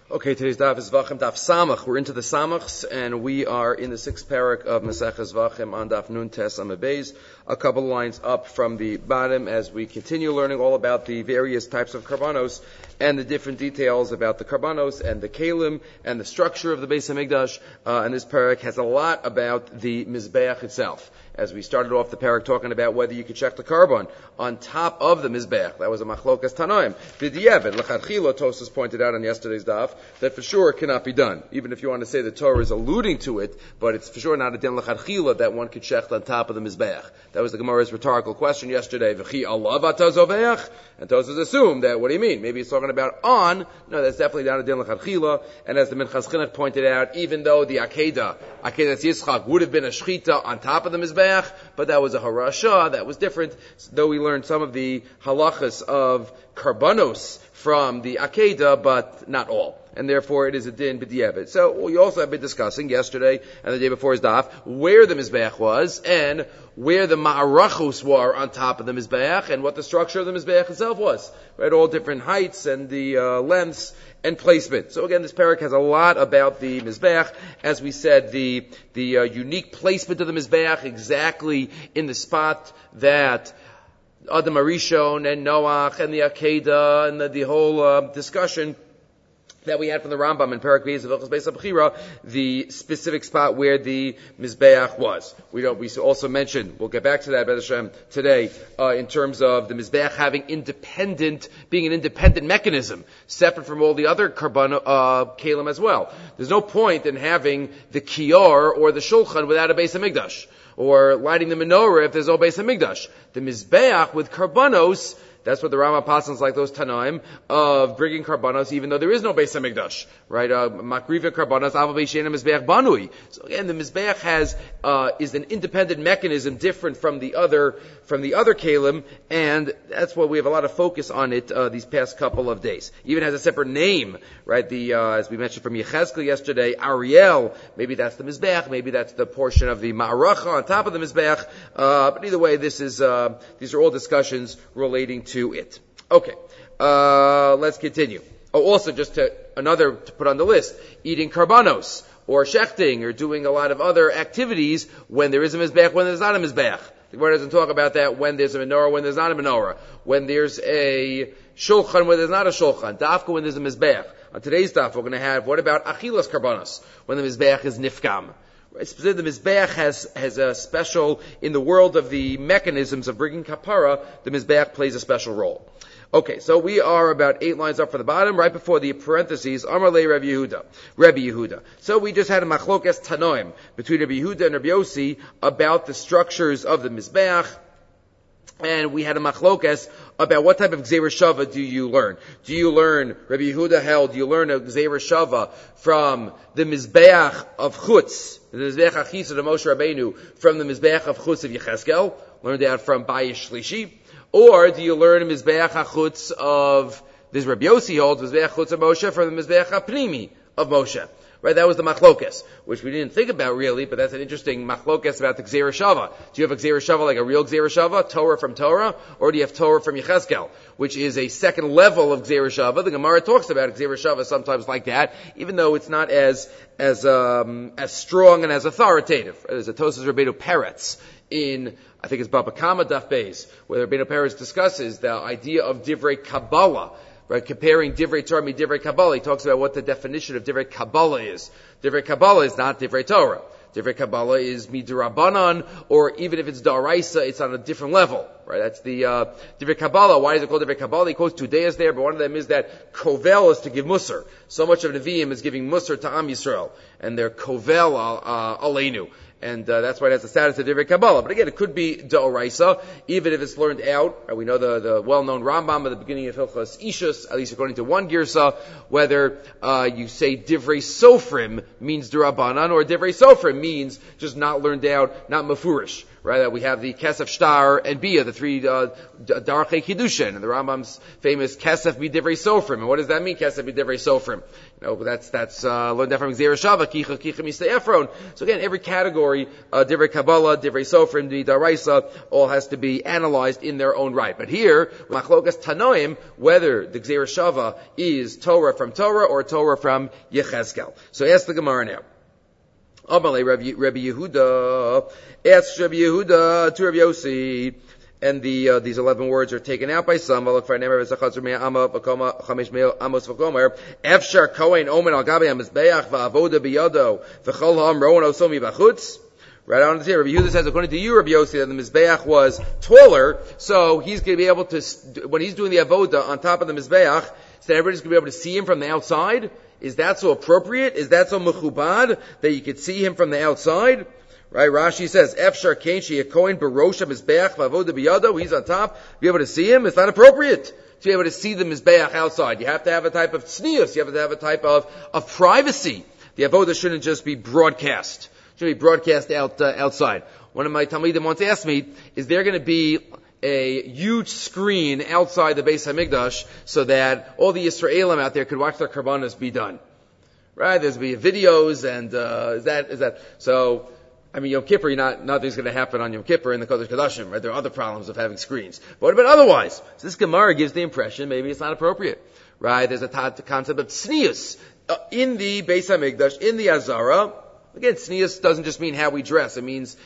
Okay, today's daf is Zvachim, daf Samach. We're into the Samachs, and we are in the sixth parak of Maseches Zvachim on daf Nun Tes Amud Beis. A couple of lines up from the bottom as we continue learning all about the various types of karbanos and the different details about the karbanos and the kalim and the structure of the Beis Hamikdash. And this parak has a lot about the Mizbeach itself. As we started off the parak talking about whether you could check the carbon on top of the Mizbeach. That was a machlokas tanoim. B'diavad, l'chadchila, Tosas pointed out on yesterday's daf, that for sure it cannot be done. Even if you want to say the Torah is alluding to it, but it's for sure not a din l'chadchila that one could check on top of the Mizbeach. That was the Gemara's rhetorical question yesterday. V'chi Allah v'atazoveach? And Tosas assumed that, what do you mean? Maybe he's talking about on. No, that's definitely not a din l'chadchila. And as the Minchas Chinuch pointed out, even though the Akedah Yitzchak would have been a shchita on top of the Mizbeach, but that was a harasha, that was different. Though we learned some of the halachas of karbanos from the Akedah, but not all. And therefore it is a din b'diavad. So we also have been discussing yesterday and the day before his daf where the Mizbeach was and where the ma'arachos were on top of the Mizbeach and what the structure of the Mizbeach itself was. Right, all different heights and the lengths and placement. So again, this parak has a lot about the Mizbeach. As we said, the unique placement of the Mizbeach exactly in the spot that Adam Arishon and Noach and the Akedah and the whole discussion that we had from the Rambam in Parak Beis of Hilchos Beis HaBechira, the specific spot where the Mizbeach was. We also mentioned, we'll get back to that, B'ez Hashem, today, in terms of the Mizbeach being an independent mechanism, separate from all the other kalim as well. There's no point in having the kiyar or the shulchan without a Beis HaMikdash, or lighting the menorah if there's no Beis HaMikdash. The Mizbeach with karbanos, that's what the Rama passes like those Tanaim of bringing karbanos, even though there is no Beis Hamikdash, right? Makriva karbanos, aval beisheina mizbeach banui. So again, the mizbeach is an independent mechanism, different from the other kalim, and that's why we have a lot of focus on it these past couple of days. Even has a separate name, right? As we mentioned from Yechezkel yesterday, Ariel. Maybe that's the mizbeach, maybe that's the portion of the ma'aracha on top of the mizbeach. But either way, these are all discussions relating to it. Okay, let's continue. Also, just to put on the list, eating karbanos, or shechting, or doing a lot of other activities when there is a mizbeach, when there's not a mizbeach. The Gemara doesn't talk about that when there's a menorah, when there's not a menorah, when there's a shulchan, when there's not a shulchan, dafka when there's a mizbeach. On today's daf, we're going to have, what about achilas karbanos, when the mizbeach is nifkam? The Mizbeach has a special, in the world of the mechanisms of bringing kapara, the Mizbeach plays a special role. Okay, so we are about 8 lines up from the bottom, right before the parentheses, Amar le Rabbi Yehuda. So we just had a machlokas tanoim between Rabbi Yehuda and Rabbi Yossi about the structures of the Mizbeach. And we had a machlokas about what type of Gzeira Shava do you learn. Do you learn, Rabbi Yehuda held, do you learn a Gzeira Shava from the Mizbeach of Chutz, the Mizbeach Achisa of Moshe Rabbeinu, from the Mizbeach of Chutz of Yechezkel, learned that from Bayish Shlishi, or do you learn a Mizbeach HaChutz of, this Rabbi Yossi holds, Mizbeach Chutz of Moshe from the Mizbeach HaPnimi of Moshe. Right, that was the machlokas, which we didn't think about really, but that's an interesting machlokas about the Gzeira Shava. Do you have a Gzeira Shava like a real Gzeira Shava, Torah from Torah, or do you have Torah from Yechezkel, which is a second level of Gzeira Shava? The Gemara talks about Gzeira Shava sometimes like that, even though it's not as strong and as authoritative. There's a Tosas Rabbeinu Peretz in, I think it's Baba Kama Daf Beis, where Rabbeinu Peretz discusses the idea of Divrei Kabbalah. Right, comparing Divrei Torah and Divrei Kabbalah, he talks about what the definition of Divrei Kabbalah is. Divrei Kabbalah is not Divrei Torah. Divrei Kabbalah is Midrabanan, or even if it's Daraisa, it's on a different level. Right, that's the Divrei Kabbalah. Why is it called Divrei Kabbalah? He quotes 2 days there, but one of them is that Kovel is to give Musar. So much of Nevi'im is giving Musar to Am Yisrael, and they're Kovel Aleinu. And that's why it has the status of Divrei Kabbalah. But again, it could be D'oraisa, even if it's learned out. We know the well-known Rambam at the beginning of Hilchos Ishus, at least according to one Girsa, whether you say Divrei Sofrim means D'Rabbanan, or Divrei Sofrim means just not learned out, not Mefurish. right? That we have the Kesef Shtar and Bia, the three Darchei Kiddushin, and the Rambam's famous Kesef B'divrei Sofrim. And what does that mean, Kesef B'divrei Sofrim? That's learned that from Gzeira Shava, Kicha Mistei Efron. So again, every category, Divrei Kabbalah, Divrei Sofrim, the Daraisa, all has to be analyzed in their own right. But here, Machlokas Tanoim, whether the Gzeira Shava is Torah from Torah or Torah from Yechezkel. So ask the Gemara now. Amalei Rabbi Yehuda, asks Rabbi Yehuda to Rabbi Yossi, and these 11 words are taken out by some. Right on the here, Rabbi Yehuda says, according to you, Rabbi Yossi, that the Mizbeach was taller, so he's going to be able to, when he's doing the avoda on top of the Mizbeach, so that everybody's going to be able to see him from the outside. Is that so appropriate? Is that so mechubad that you could see him from the outside? Right? Rashi says, Efshar Kain Sheyakoin Barosha Mizbeach Vavoda Biyado. He's on top. Be able to see him. It's not appropriate to be able to see the Mizbeach outside. You have to have a type of tznius. You have to have a type of privacy. The avoda shouldn't just be broadcast. It should be broadcast outside. One of my Talmidim once asked me, is there going to be a huge screen outside the Beis HaMikdash so that all the Yisraelim out there could watch their karbanos be done? Right? There's going to be videos and, is that, so, I mean, Yom Kippur, nothing's going to happen on Yom Kippur in the Kodesh Kodashim, right? There are other problems of having screens. But what about otherwise? So this Gemara gives the impression maybe it's not appropriate. Right? There's a concept of tznius in the Beis HaMikdash, in the Azara. Again, tznius doesn't just mean how we dress. It means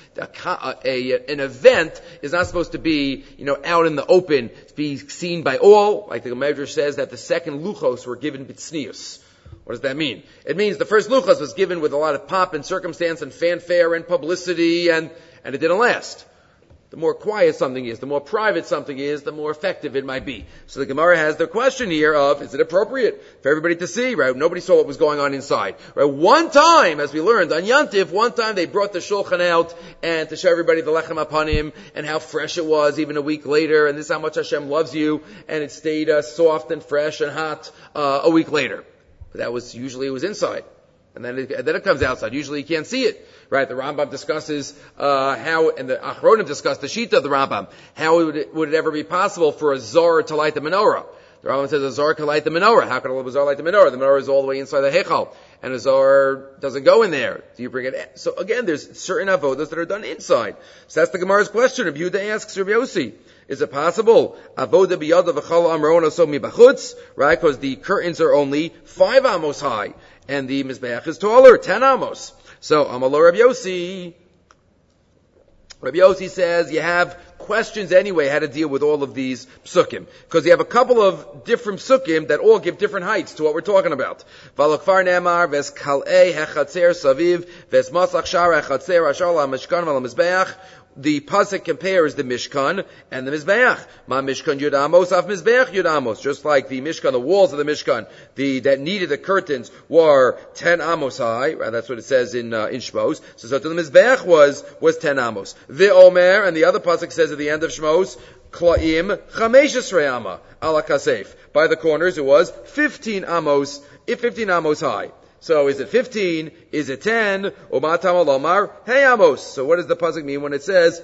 an event is not supposed to be, out in the open, to be seen by all. Like the Medrash says that the second luchos were given b'tznius. What does that mean? It means the first luchos was given with a lot of pomp and circumstance and fanfare and publicity, and it didn't last. The more quiet something is, the more private something is, the more effective it might be. So the Gemara has the question here of, is it appropriate for everybody to see, right? Nobody saw what was going on inside, right? One time, as we learned on Yantif, one time they brought the shulchan out and to show everybody the lechem apanim and how fresh it was even a week later, and this is how much Hashem loves you, and it stayed soft and fresh and hot a week later. But that was, usually it was inside. And then it comes outside. Usually you can't see it. Right? The Rambam discusses, how, and the Achronim discuss the Shita of the Rambam. How would it ever be possible for a Zor to light the menorah? The Rambam says a Zor can light the menorah. How can a Zor light the menorah? The menorah is all the way inside the Hechal. And a Zor doesn't go in there. Do you bring it? So again, there's certain avodas that are done inside. So that's the Gemara's question. Rabbi Yehuda asks Rabbi Yossi, is it possible? Avoda biyada v'chal amron oso mibachutz? Right? Because the curtains are only 5 amos high. And the Mizbeach is taller, 10 amos. So, Amalo Rabbi Yossi. Rabbi Yossi says you have questions anyway how to deal with all of these psukim. Because you have a couple of different psukim that all give different heights to what we're talking about. V'alakfar ne'amar, ves kal'ei hechatzer saviv, ves masach shar hechatzer ashar la'mishkan v'la'mizbeach. The pasuk compares the Mishkan and the Mizbeach. Ma Mishkan Yud Amos af Mizbeach Yud Amos. Just like the Mishkan, the walls of the Mishkan, that needed the curtains were 10 Amos high. Right? That's what it says in Shmos. So the Mizbeach was 10 Amos. The Omer, and the other pasuk says at the end of Shmos, Klaim Chamesh Esrei Ama ala Kasef. By the corners it was 15 Amos high. So is it 15? Is it 10? Umatam alomar hey amos. So what does the pasuk mean when it says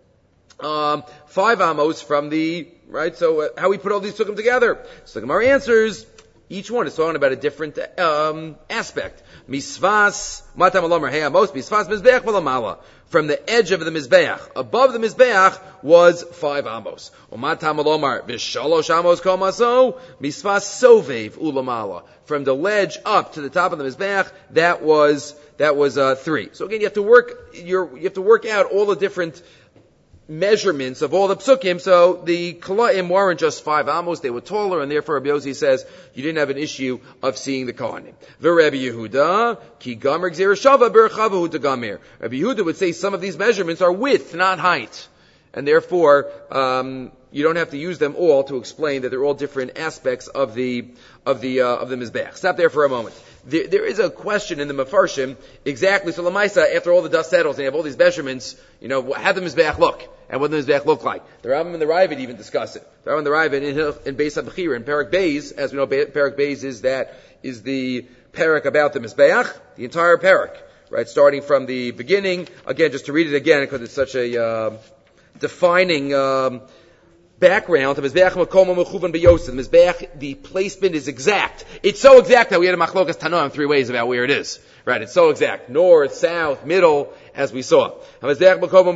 5 amos from the right? So how we put all these psukim together? So the Gemara answers. Each one is talking about a different aspect. Misvas matam alomar hey amos. Misvas mizbeach v'lamala. From the edge of the Mizbeach. Above the Mizbeach was 5 amos. Umatam alomar v'shalosh amos kol maso. Misvas sovev ulamala. From the ledge up to the top of the Mizbeach, that was 3. So again, you have to work out all the different measurements of all the psukim. So the Kalaim weren't just 5 amos, they were taller, and therefore Rabbi Yossi says you didn't have an issue of seeing the Kohanim. Rabbi Yehuda, ki gamer gzera shava berchavahu gamer. Rabbi Yehuda would say some of these measurements are width, not height. And therefore, you don't have to use them all to explain that they're all different aspects of the Mizbeach. Stop there for a moment. There is a question in the Mefarshim, exactly, so Lamaisa, after all the dust settles and you have all these measurements, how the Mizbeach look, and what the Mizbeach look like. The Rambam and the Raavad even discuss it. The Rambam and the Raavad in Beis HaBechira, in Perek Beis, as we know, Perek Beis is the Perek about the Mizbeach, the entire Perek. right? Starting from the beginning. Again, just to read it again, because it's such a defining background. The Mizbeach, the placement is exact. It's so exact that we had a machlokas Tanoim 3 ways about where it is. Right, it's so exact. North, south, middle, as we saw. Shenemar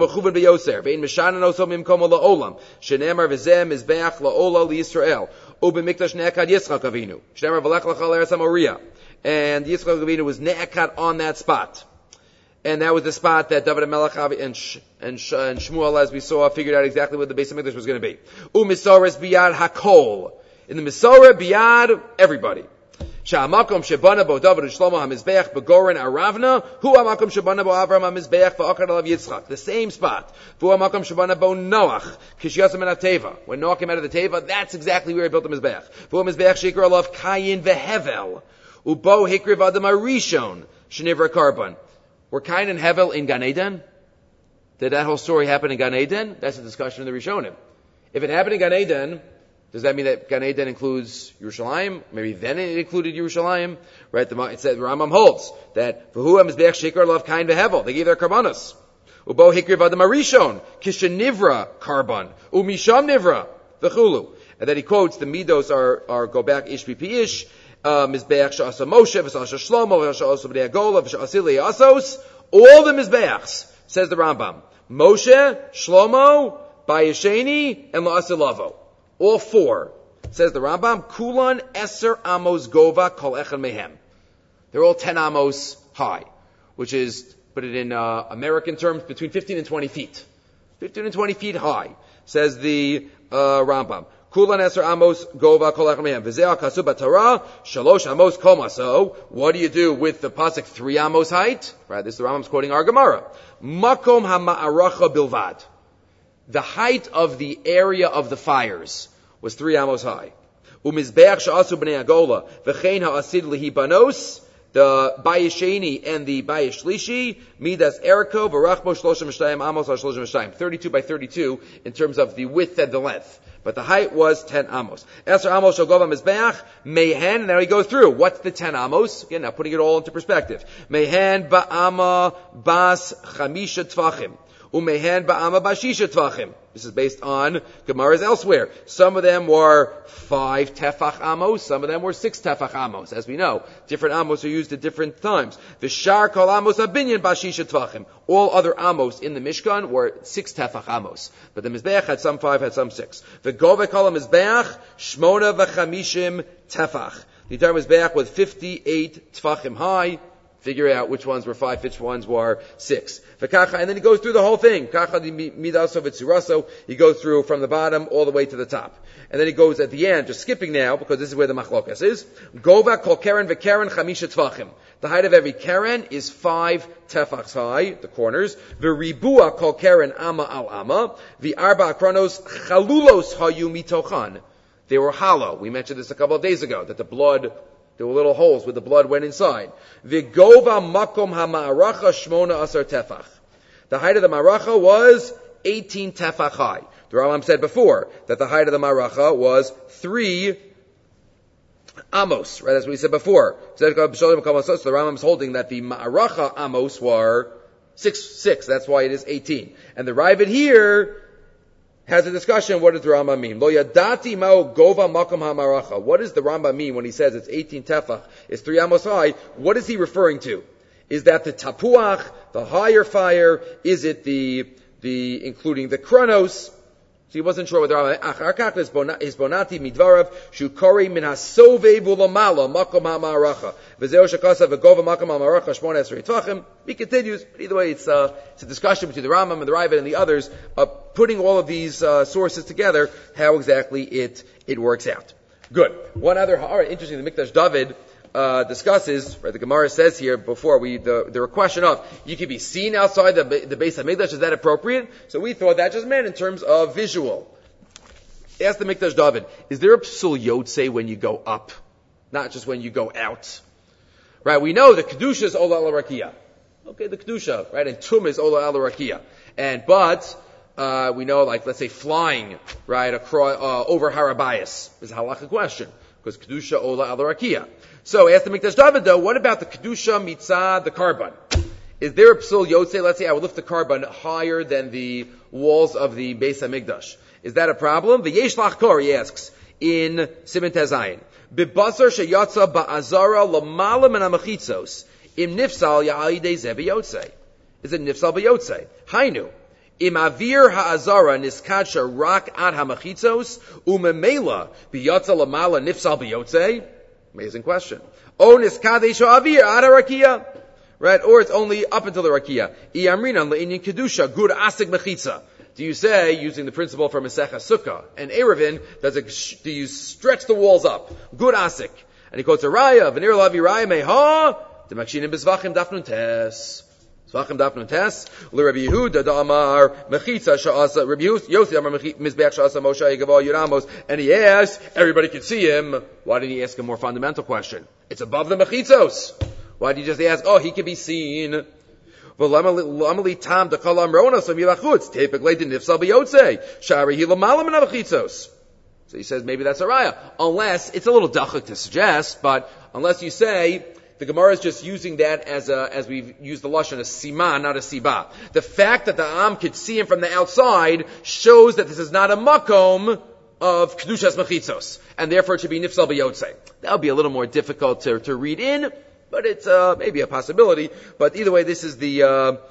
v'zeh mizbeach la'ola liYisrael. Ubemikdash ne'akad Yitzchak Avinu. Shenemar v'lech l'chal eretz HaMoriah. And Yitzchak Avinu was ne'akad on that spot. And that was the spot that David HaMelech and Shmuel, as we saw, figured out exactly what the Beis HaMikdash was going to be. U'misores biyad hakol. In the Misorah biyad, everybody. Sha'amakom shebana bo David u'Shlomo hamizbeach begoren aravna hu amakom shebana bo Avram hamizbeach va'akad alav Yitzchak. The same spot. Hu amakom shebana bo Noach kishyasam en teva. When Noach came out of the teva, that's exactly where he built the mizbeach. Hu hamizbeach shikra alav Kayin veHevel ubo hikriv adam arishon shenivra karban. Were Kain and Hevel in Gan Eden? Did that whole story happen in Gan Eden? That's a discussion in the Rishonim. If it happened in Gan Eden, does that mean that Gan Eden includes Yerushalayim? Maybe then it included Yerushalayim, right? It said Rambam holds that v'hu hamizbeach shikar love Kain veHevel. They gave their karbanos. Ubo hikriv adam arishon kishenivra karban umisham nivra v'chulu. And then he quotes the midos are go back ish b'pi ish. Mizbeach sha'asa Moshe, v'sha'asa Shlomo, v'sha'asa Bnei Agola, v'sha'asa Asos, all the Mizbeachs, says the Rambam. Moshe, Shlomo, Bayesheni, and La'asa Lavo. All 4, says the Rambam. Kulan Eser Amos Gova Kol Echad Mehem. They're all 10 amos high, which is, put it in American terms, between 15 and 20 feet. 15 and 20 feet high, says the Rambam. Kulan Eser Amos Gova Kol Echad Mehem. V'zeh Kasu B'Torah Shalosh Amos Kol Maso. What do you do with the pasuk 3 amos height? Right, this is the Rambam's quoting our Gemara. Makom HaMa'aracha Bilvad. The height of the area of the fires was 3 amos high. Umizbeach Sha'asu B'nei Agola V'chein Ha'asid Lihi Banos. The Bayesheni and the Bayeshlishi, Midas Eriko, Barachmo Shloshim Mishtayim, Amos Shloshim Mishtayim. 32 by 32 in terms of the width and the length. But the height was 10 amos. Eser amos shogova mizbeach, mehen, now he goes through. What's the 10 amos? Again, now putting it all into perspective. Mehen ba'ama bas chamisha tvachim. Umehen ba'ama bashisha tvachim. This is based on Gemaras elsewhere. Some of them were 5 tefach amos, some of them were 6 tefach amos. As we know, different amos are used at different times. V'shar kol amos abinyan bashisha tvachim. All other amos in the Mishkan were 6 tefach amos. But the Mizbeach had some 5, had some 6. V'gove kol Mizbeach, shmona v'chamishim tefach. The entire Mizbeach was 58 tefachim high. Figure out which ones were 5, which ones were 6. And then he goes through the whole thing. He goes through from the bottom all the way to the top. And then he goes at the end, just skipping now, because this is where the machlokas is. Gova kol keren v'keren chamisha tvachim. The height of every keren is 5 tefachs high, the corners. V'ribua kol keren ama al ama. V'arba akronos chalulos hayu mitochan. They were hollow. We mentioned this a couple of days ago, that the blood, there were little holes where the blood went inside. V'gova makom ha'ma'aracha shmona asar tefach. The height of the ma'aracha was 18 tefach high. The Rambam said before that the height of the ma'aracha was 3 amos, right? As we said before. So the Rambam is holding that the ma'aracha amos were 6. That's why it is 18. And the Ravid here has a discussion, what does the Rambam mean? Lo yadati mao gova makom ha'maracha. What does the Rambam mean when he says it's 18 tefach, it's 3 amos high? What is he referring to? Is that the tapuach, the higher fire? Is it the including the chronos? So he wasn't sure what the Rambam. Achar is bonati midvarav shukori min hasove bulamala makom ha'maracha v'zeo shakasa v'gova makom ha'maracha shmona esrei tvachim. He continues, but either way, it's a discussion between the Rambam and the Ravid and the others, putting all of these sources together, how exactly it works out. Good. One other interesting, the Mikdash David discusses, right, the Gemara says here before there were question of, you could be seen outside the Beis HaMikdash, is that appropriate? So we thought that just meant in terms of visual. Ask the Mikdash David, is there a psul yotze when you go up? Not just when you go out. Right, we know the Kedusha is Ola Al Rakia. Okay, the Kedusha, right, and Tum is Ola Al Rakia. But we know, like, let's say flying, right, across, over Harabayas is a halacha question, because Kedusha Ola Al Rakia. So, ask the Mikdash David though, what about the Kedusha Mitzad, the Karban? Is there a psul yotzei? Let's say I would lift the carbon higher than the walls of the Beis Hamikdash. Is that a problem? The Yesh Lachkor, he asks, in Siman Tezayin. Bibasar sheyatza ba'azara l'mala min ha'mechitzos. Im nifsal ya'ayidei ze b'yotzei. Is it nifsal b'yotzei? Hainu. Im avir ha'azara niskadsha rak ad ha'mechitzos. Umemela b'yatza l'mala nifsal b'yotzei. Amazing question. O niskadesh ha'avir ad ha'rakia. Right? Or it's only up until the rakia. Iyamrinan le'inyan kedusha gur asik mechitza. Do you say, using the principle from Masechah Sukkah and Erevin, do you stretch the walls up? Good asik. And he quotes a raya, V'nir lavi raya meha, D'makshinim b'zvachim dafnun tes. Zvachim dafnun tes. L'Rabbi Yehuda da'amar mechitza sha'asa, Rabbi Yossi amar mizbeach sha'asa Moshe yigavah yuramos. And he asked, everybody could see him. Why didn't he ask a more fundamental question? It's above the mechitzos. Why did you just ask, he could be seen? So he says, maybe that's a raya. Unless, it's a little dachuk to suggest, but unless you say, the Gemara is just using that as we've used the lashon, a siman, not a siba. The fact that the Am could see him from the outside shows that this is not a makom of kedushas mechitzos, and therefore it should be nifsal b'yotzei. That would be a little more difficult to read in, but it's maybe a possibility. But either way, this is the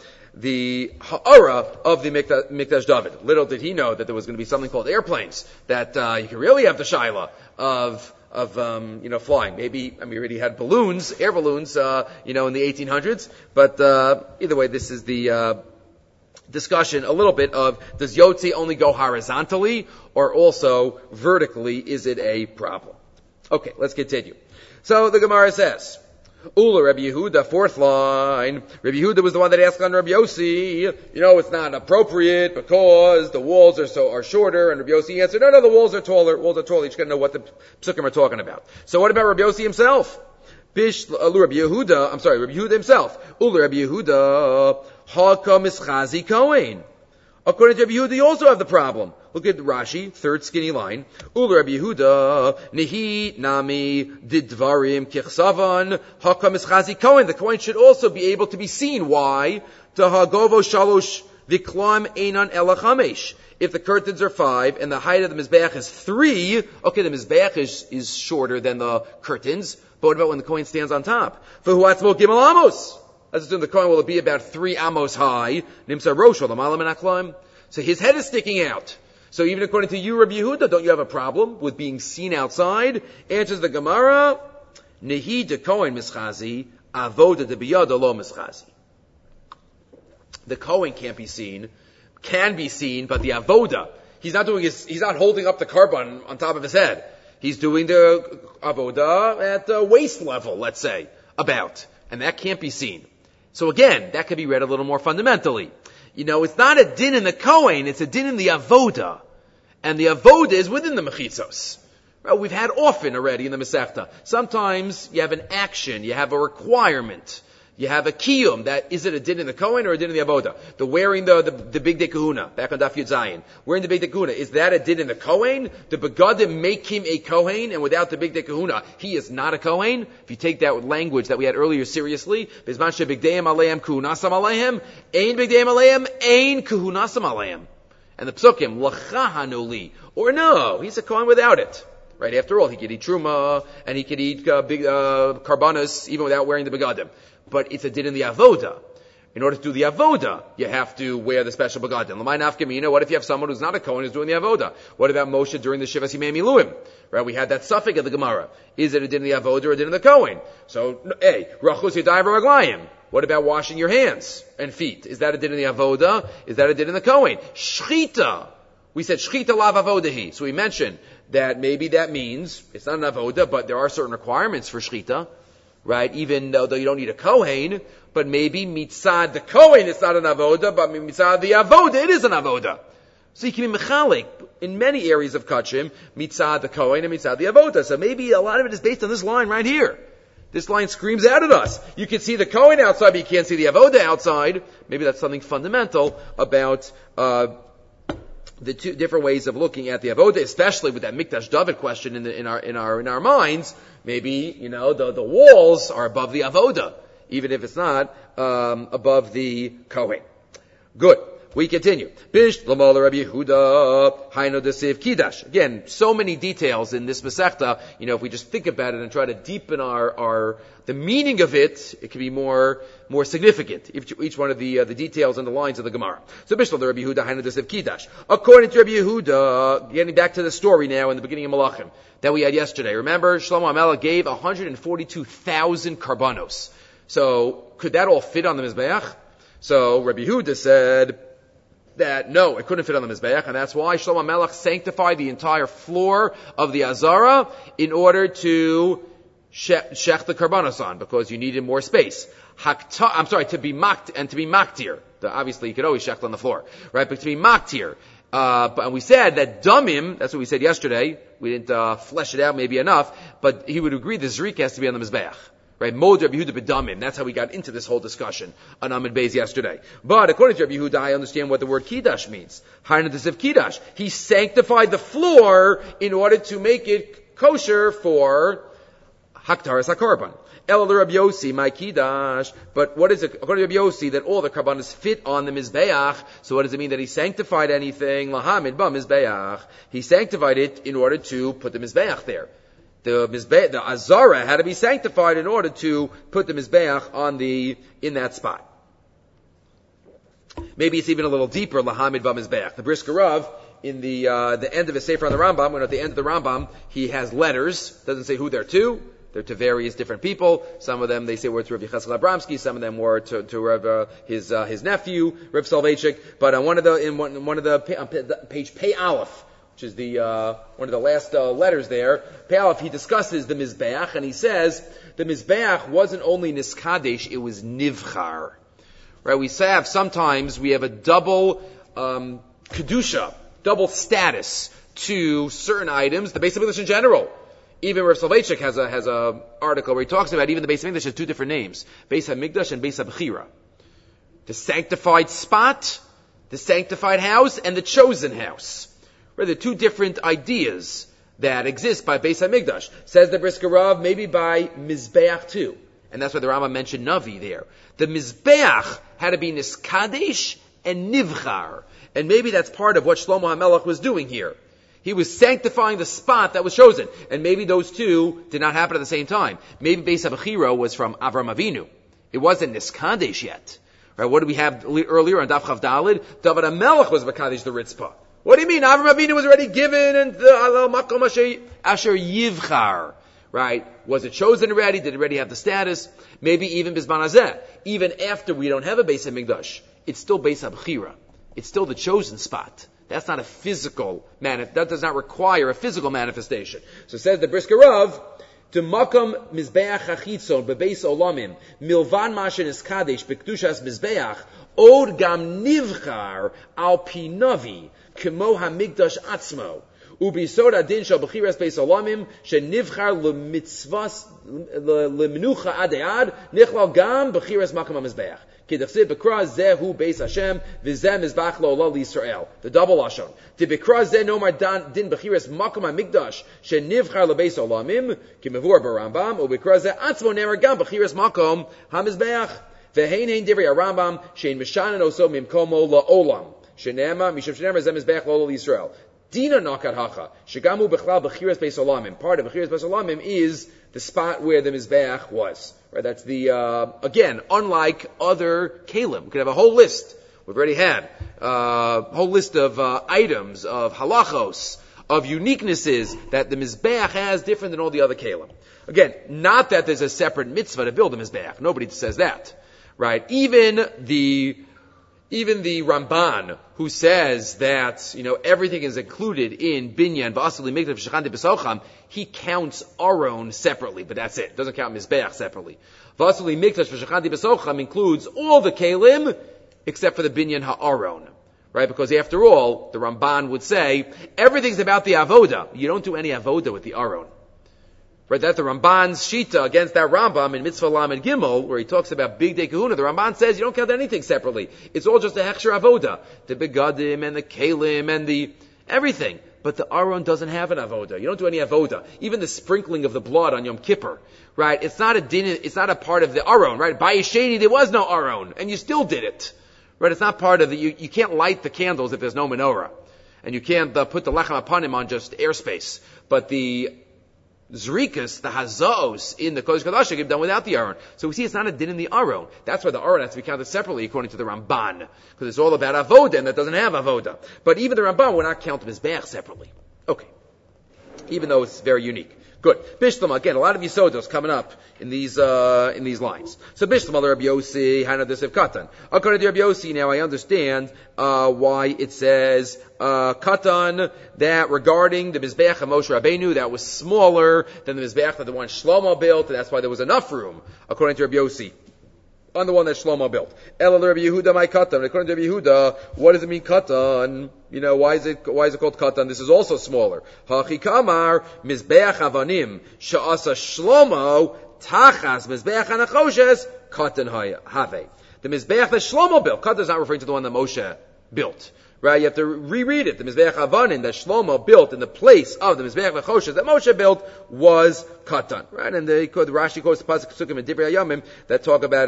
ha'ara of the Mikdash David. Little did he know that there was going to be something called airplanes, that you can really have the shaila of flying. Maybe, we already had balloons, air balloons, in the 1800s. But either way, this is the discussion a little bit of, does Yotzi only go horizontally or also vertically? Is it a problem? Okay, let's continue. So the Gemara says, Ula Rabbi Yehuda, fourth line. Rabbi Yehuda was the one that asked on Rabbi Yossi, it's not appropriate because the walls are shorter, and Rabbi Yossi answered, no, the walls are taller. You just gotta know what the psukim are talking about. So what about Rabbi Yossi himself? Rabbi Yehuda himself. Ula Rabbi Yehuda, Haka Mischazi Kohen. According to Rabbi Yehuda, you also have the problem. Look at Rashi, third skinny line. Ula Rabbi Yehuda, Nehi Nami Didvarim Kichsavan, Hakam Ischazi Kohen. The Kohen should also be able to be seen. Why? Tahagovo Shalosh Viklam Einan Elachamesh. If the curtains are 5 and the height of the Mizbeach is 3, okay, the Mizbeach is shorter than the curtains, but what about when the Kohen stands on top? V'huatzmo Gimel Amos. Let's assume the Kohen will be about 3 amos high. Nimsa Roshel, the Malam and Aklaim. So his head is sticking out. So even according to you, Rabbi Yehuda, don't you have a problem with being seen outside? Answers the Gemara, Nehi de Kohen mischazi, avoda de biyada lo mischazi. The Kohen can be seen, but the avoda, he's not holding up the carbon on top of his head. He's doing the avoda at the waist level, let's say, and that can't be seen. So again, that could be read a little more fundamentally. It's not a din in the Kohen, it's a din in the avoda. And the avoda is within the mechitzos. Right? We've had often already in the Masechta. Sometimes you have an action, you have a requirement, you have a kiyum. That is it a din in the Kohen or a din in the avoda? The wearing the big day kahuna, back on Daf Yud Zayin. Wearing the big day kahuna, is that a din in the Kohen? The begadim make him a Kohen, and without the big day kahuna, he is not a Kohen. If you take that language that we had earlier seriously, Bizman she big dayim aleim kahunasam aleim, ein big dayim aleim, ein kahunasam aleim. And the psukim, l'cha hanuli, or no, he's a Kohen without it. Right? After all, he could eat truma, and he could eat big karbanos, even without wearing the begadim. But it's a din in the avoda. In order to do the avoda, you have to wear the special begadim. L'may nafkamina, what if you have someone who's not a Kohen who's doing the avoda? What about Moshe during the Shivas Yimei Miluim? Right? We had that suffix of the Gemara. Is it a din in the avoda or a din in the Kohen? So, rachus yadayim v'raglayim. What about washing your hands and feet? Is that a din in the avoda? Is that a din in the Kohen? Shchita. We said shchita lav avodahi. So we mentioned that maybe that means it's not an avoda, but there are certain requirements for shchita, right? Even though you don't need a Kohen, but maybe mitzad the Kohen it's not an avoda, but mitzad the avoda it is an avoda. So you can be mechalik in many areas of kachim, mitzad the Kohen and mitzad the avoda. So maybe a lot of it is based on this line right here. This line screams out at us. You can see the Kohen outside, but you can't see the avoda outside. Maybe that's something fundamental about the two different ways of looking at the avoda, especially with that Mikdash David question in our minds. Maybe the walls are above the avoda. even if it's not above the Kohen. Good. We continue. Bish l'mola Rabbi Yehuda hainu desiv kidash. Again, so many details in this Masechta. If we just think about it and try to deepen the meaning of it, it can be more significant. Each one of the details and the lines of the Gemara. So Bish l'mola Rabbi Yehuda hainu desiv kidash. According to Rabbi Yehuda, getting back to the story now in the beginning of Malachim that we had yesterday. Remember, Shlomo HaMelech gave 142,000 karbanos. So could that all fit on the Mizbeach? So Rabbi Yehuda said that no, it couldn't fit on the Mizbeach, and that's why Shlomo HaMelech sanctified the entire floor of the Azara in order to shech the karbanos on, because you needed more space. To be maktir. Obviously, you could always shech on the floor, right? But to be maktir. And we said that damim, that's what we said yesterday. We didn't flesh it out maybe enough, but he would agree the Zrik has to be on the Mizbeach. Right, Mod Rabbi Yehuda b'damim. That's how we got into this whole discussion on Amud Beis yesterday. But according to Rabbi Yehuda, I understand what the word kiddush means. Hainu desiv kiddush. He sanctified the floor in order to make it kosher for haktaras hakorban. El Rabbi Yossi, my kiddush. But what is it? According to Rabbi Yossi, that all the karbanos fit on the mizbeach. So what does it mean that he sanctified anything? Lahamid ba mizbeach. He sanctified it in order to put the mizbeach there. The Azara had to be sanctified in order to put the Mizbeach in that spot. Maybe it's even a little deeper, Lahamid B'Mizbeach. The Brisker Rav, in the end of his Sefer on the Rambam, when at the end of the Rambam, he has letters, doesn't say who they're to. They're to various different people. Some of them, they say, were to Rabbi Cheskel Abramsky. Some of them were to Rav, his nephew, Rav Soloveitchik. But on page Pei Aleph, which is one of the last letters there, Pei Aleph, he discusses the Mizbeach, and he says the Mizbeach wasn't only Niskadesh, it was Nivchar. Right? Sometimes we have a double Kedusha, double status to certain items, the Beis HaMikdash in general. Even Rav Soloveitchik has a article where he talks about even the Beis HaMikdash has two different names, Beis HaMikdash and Beis HaBechira. The sanctified spot, the sanctified house, and the chosen house. Right, there are two different ideas that exist by Beis HaMikdash. Says the Brisker Rav, maybe by Mizbeach too. And that's why the Rambam mentioned Navi there. The Mizbeach had to be Niskadesh and Nivchar. And maybe that's part of what Shlomo HaMelech was doing here. He was sanctifying the spot that was chosen. And maybe those two did not happen at the same time. Maybe Beis HaBechira was from Avram Avinu. It wasn't Niskadesh yet. Right, what did we have earlier on Daf Chav Dalid? David HaMelech was Makadesh the Ritzpah. What do you mean? Avram Avinu was already given and the makom asher yivchar. Right? Was it chosen already? Did it already have the status? Maybe even Bizman Hazeh. Even after we don't have a Beis HaMikdash, it's still Beis HaBechira. It's still the chosen spot. That's not a physical that does not require a physical manifestation. So says the Brisker Rav, to makom mizbeach hachitzon bebeis olamim milvan mashen iskadesh bekdushas mizbeach od gam nivchar al pinavi kemo hamikdash atzmo ubisod adin shel bechiras beis olamim shenivchar lemitzvas lemenucha adead nichlal gam bechiras makom hamizbeach. The double lashon. To bikra zeh nomar din bechiras makom hamikdash shenivchar lebeis olamim kimavur barambam ubikra zeh atzmo nemer gam bechiras makom hamizbeach vehein hein divrei Rambam shein mishanan oso mimkomo laolam shenema mishum shenema zeh mizbeach lo Yisrael. Dina nakat hacha shegamu bechlal bechiras beis olamim. Part of bechiras beis olamim is the spot where the mizbeach was. Right, that's again, unlike other kalim. We could have a whole list. We've already had a whole list of items, of halachos, of uniquenesses that the Mizbeach has different than all the other kalim. Again, not that there's a separate mitzvah to build a Mizbeach. Nobody says that. Right? Even the Ramban, who says that, everything is included in Binyan, V'asali Mikdash V'shachanti B'socham, he counts Aron separately, but that's it. Doesn't count Mizbeach separately. V'asali Mikdash V'shachanti B'socham includes all the Kalim, except for the Binyan Ha'aron. Right? Because after all, the Ramban would say, everything's about the Avoda. You don't do any Avoda with the Aron. Right, that's the Ramban's Shita against that Rambam in Mitzvah Lamed Gimel, where he talks about Big Day Kahuna. The Ramban says you don't count anything separately. It's all just a Hechsher Avoda. The Begadim and the Kalim and the everything. but the Aron doesn't have an avoda. You don't do any avoda. Even the sprinkling of the blood on Yom Kippur, right? It's not a din, it's not a part of the Aron, right? By Yesheni, there was no Aron, and you still did it. Right? It's not part of the, you can't light the candles if there's no menorah. And you can't put the lechem apanim on just airspace. But the zrikas, the hazos in the Kodesh Kodashim get done without the Aron. So we see it's not a din in the Aron. That's why the Aron has to be counted separately according to the Ramban. Because it's all about avoda, and that doesn't have avoda. But even the Ramban will not count the Mizbeach separately. Okay. Even though it's very unique. Good. Bishlam, again, a lot of Yisodos coming up in these lines. So Bishlam, Rabbi Yossi, Hana Desev Katan. According to Rabbi Yossi, now I understand, why it says, Katan, that regarding the Mizbeach of Moshe Rabbeinu, that was smaller than the Mizbeach that the one Shlomo built, and that's why there was enough room, according to Rabbi Yossi, on the one that Shlomo built. Ela Rabbi Yehuda, my Katan. According to Rabbi Yehuda, what does it mean Katan? You know, why is it called Katan? This is also smaller. Hachi Kamar, Mizbeach Avanim, Sha'asa Shlomo, Tachas, Mizbeach Anachoshes, Katan Have. The Mizbeach that Shlomo built. Katan is not referring to the one that Moshe built. Right? You have to reread it. The Mizbeach Avanim that Shlomo built in the place of the Mizbeach Anachoshes that Moshe built was Katan. Right? And Rashi quotes the Pasuk Sukkim and Divrei Hayamim that talk about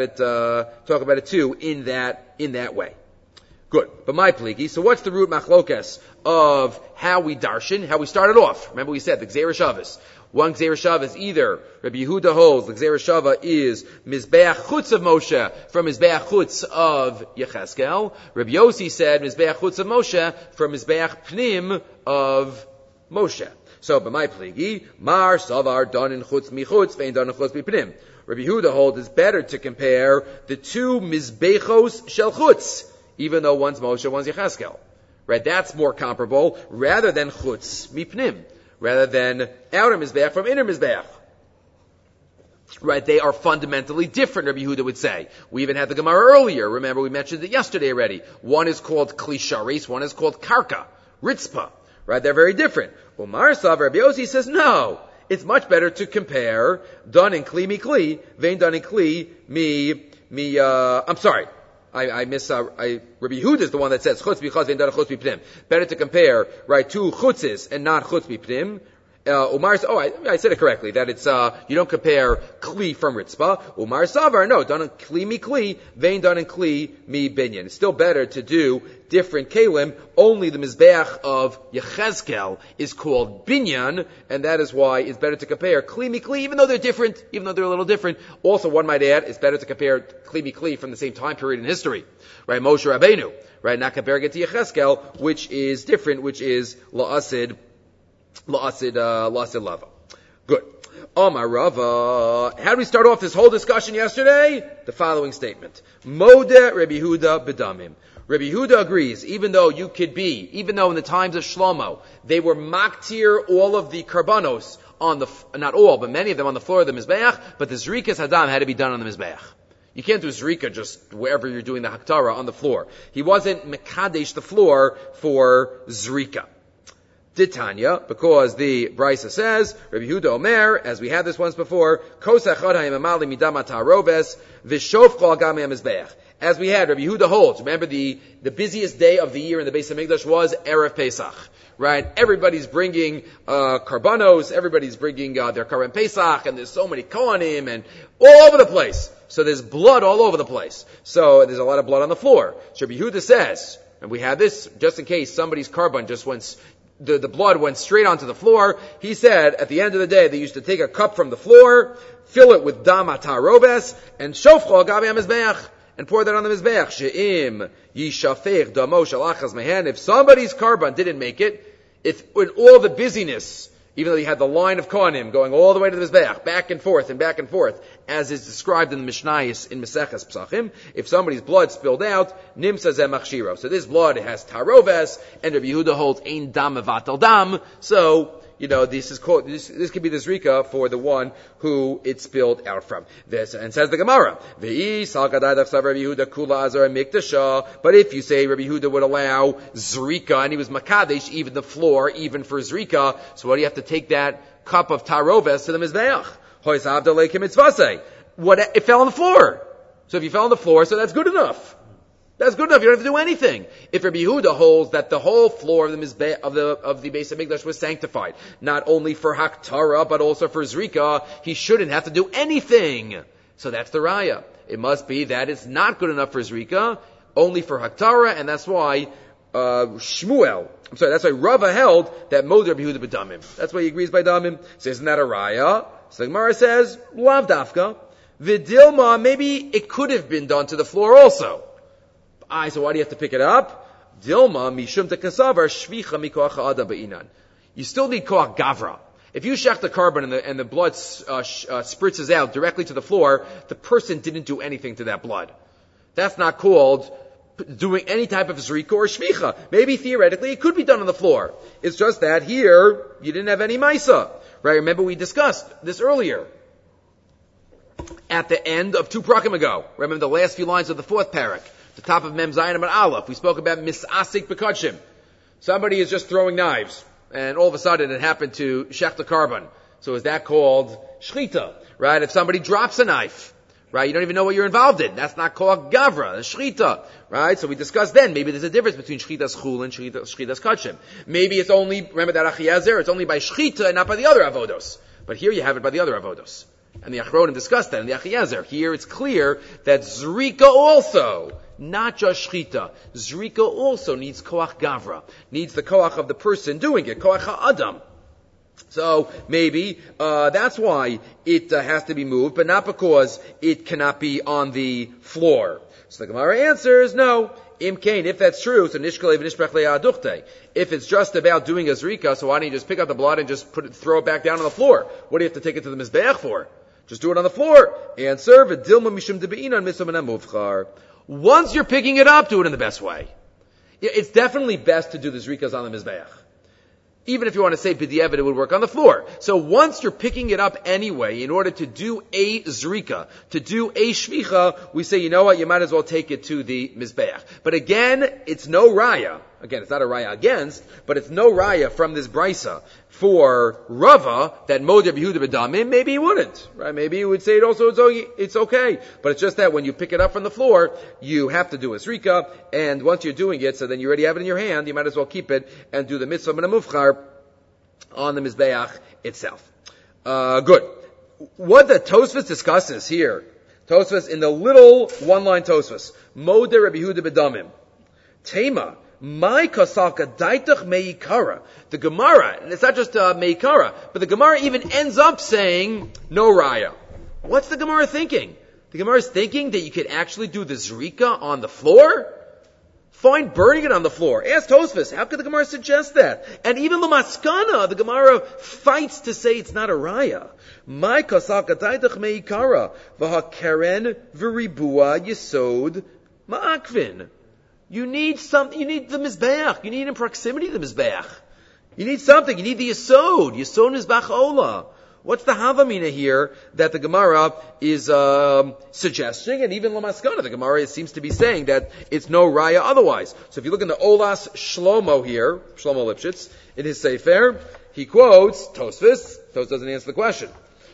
it too in that way. Good. But my pligi, so what's the root machlokes of how we darshan, how we started off? Remember we said the Gzeira Shavas. One Gzeira Shava is either Rabbi Yehuda holds the Gzeira Shava is Mizbeach Chutz of Moshe from Mizbeach Chutz of Yecheskel. Rabbi Yossi said Mizbeach Chutz of Moshe from Mizbeach Pnim of Moshe. So, by my pligi, Mar Savar Don in Chutz Michutz Vein Don in Chutz Mipnim. Rabbi Yehuda holds it's better to compare the two Mizbechos Shel Chutz, even though one's Moshe, one's Yecheskel. Right? That's more comparable, rather than Chutz Mipnim. Rather than outer Mizbeach from inner Mizbeach. Right? They are fundamentally different, Rabbi Yehuda would say. We even had the Gemara earlier. Remember, we mentioned it yesterday already. One is called Kli Sharis, one is called Karka, Ritzpah. Right? They're very different. Umar Sav, Rabbi Yossi says, no. It's much better to compare done in Kli mi Kli, vein done in Kli mi, I'm sorry. Rabbi Yehuda is the one that says chutz bichaz vein dana chutz bipnim. Better to compare, right, two chutzes and not chutz bipnim. Umar, I said it correctly, that it's, you don't compare kli from ritzpah. Umar savar, no, done in kli mi kli, vein done in kli mi binyan. It's still better to do different kelim. Only the mizbeach of Yechezkel is called binyan, and that is why it's better to compare kli mi kli, even though they're different, even though they're a little different. Also, one might add, it's better to compare kli mi kli from the same time period in history. Right, Moshe Rabbeinu. Right, not comparing it to Yechezkel, which is different, which is la'asid lava. Good. Omar Rava. How did we start off this whole discussion yesterday? The following statement. Modeh Rabbi Yehuda b'damim. Rabbi Yehuda agrees, even though in the times of Shlomo, they were maktir all of the karbanos on the, not all, but many of them on the floor of the Mizbeach, but the Zrikas Hadam had to be done on the Mizbeach. You can't do Zrika just wherever you're doing the Haktara on the floor. He wasn't Mekadesh the floor for Zrika. Titania, because the Brisa says, Rabbi Yehuda Omer, as we had this once before, as we had, Rabbi Yehuda holds. Remember the busiest day of the year in the Beis HaMikdash was Erev Pesach. Right? Everybody's bringing karbanos, everybody's bringing their Karban Pesach, and there's so many Kohanim, and all over the place. So there's blood all over the place. So there's a lot of blood on the floor. So Rabbi Yehuda says, and we had this just in case somebody's karban just went, the blood went straight onto the floor. He said, at the end of the day, they used to take a cup from the floor, fill it with dam atarobes, and shofcha gabi hamizbeach, and pour that on the mizbeach. She'im yishafech damo shalachas mehen. If somebody's karban didn't make it, if in all the busyness, even though he had the line of Kohanim going all the way to the Mizbeach, back and forth, as is described in the Mishnayos in Meseches Psachim, if somebody's blood spilled out, nimsa zeh machshiro. So this blood has taroves, and Rabbi Yehuda holds ein dam mevatel dam. So, this could be the Zrika for the one who it spilled out from. This, and says the Gemara, but if you say Rabbi Yehuda would allow Zrika, and he was Makadesh, even the floor, even for Zrika, so what do you have to take that cup of Taroves to the Mizbeach? It fell on the floor. So if you fell on the floor, so that's good enough. That's good enough. You don't have to do anything. If Rabbi Yehuda holds that the whole floor of the Mizbeh, of the Beis HaMikdash was sanctified, not only for Haktara, but also for Zrika, he shouldn't have to do anything. So that's the Raya. It must be that it's not good enough for Zrika, only for Haktara, and that's why, that's why Rava held that Mod Rabbi Yehuda b'damim. That's why he agrees by damim. So isn't that a Raya? So the Gemara says, Lav dafka. Vidilma, maybe it could have been done to the floor also. So why do you have to pick it up? Dilma mishum tekasavar shvicha mikoach ada be'inan. You still need koach gavra. If you shech the carbon and the blood spritzes out directly to the floor, the person didn't do anything to that blood. That's not called doing any type of zrika or shvicha. Maybe theoretically it could be done on the floor. It's just that here you didn't have any maisa, right? Remember we discussed this earlier. At the end of 2 prakim ago, remember the last few lines of the 4th parak. The top of Mem Zayin and Aleph. We spoke about misasik bekachim. Somebody is just throwing knives, and all of a sudden it happened to shech the carbon. So is that called shchita? Right? If somebody drops a knife, right, you don't even know what you're involved in. That's not called gavra, it's shchita. Right? So we discussed then, maybe there's a difference between shchitas chul and shchitas kachim. Maybe it's only, remember that Achiezer, it's only by shchita and not by the other avodos. But here you have it by the other avodos. And the Achronim discussed that in the Achiezer. Here it's clear that Zrika also, not just Shchita, Zrika also needs Koach Gavra, needs the Koach of the person doing it, Koach HaAdam. So maybe that's why it has to be moved, but not because it cannot be on the floor. So the Gemara answers, no. Imkain, if that's true, so nishkale v'nishprech le'aduchte. If it's just about doing a zrika, so why don't you just pick up the blood and just throw it back down on the floor? What do you have to take it to the mizbeach for? Just do it on the floor. Answer, v'dilma mishum debe'inan misum muvchar. Once you're picking it up, do it in the best way. It's definitely best to do the zrikas on the mizbeach. Even if you want to say b'diavad, it would work on the floor. So once you're picking it up anyway, in order to do a zrika, to do a shvicha, we say, you know what, you might as well take it to the mizbeach. But again, it's no raya. Again, it's not a raya against, but it's no raya from this brisa for Rava that Mod Rabbi Yehuda b'damim. Maybe he wouldn't, right? Maybe he would say it also it's okay. But it's just that when you pick it up from the floor, you have to do a zrika, and once you're doing it, so then you already have it in your hand, you might as well keep it and do the mitzvah min hamufchar on the mizbeach itself. Good. What the Tosfos discusses here, Tosfos in the little one-line Tosfos, Mod Rabbi Yehuda b'damim, Tema. My kasaka daitach meikara. The Gemara, and it's not just meikara, but the Gemara even ends up saying no raya. What's the Gemara thinking? The Gemara is thinking that you could actually do the zrika on the floor? Fine, burning it on the floor. Ask Tosfos, how could the Gemara suggest that? And even the Maskana, the Gemara fights to say it's not a raya. My kasaka daitach meikara v'hakeren v'ribua yesod ma'akvin. You need something, you need the Mizbeach. You need in proximity the Mizbeach. You need something, you need the Yesod. Yesod Mizbach Ola. What's the Havamina here that the Gemara is suggesting? And even Lamaskana, the Gemara seems to be saying that it's no Raya otherwise. So if you look in the Olas Shlomo here, Shlomo Lipschitz, in his Sefer, he quotes Tosfos. Tosfos doesn't answer the question.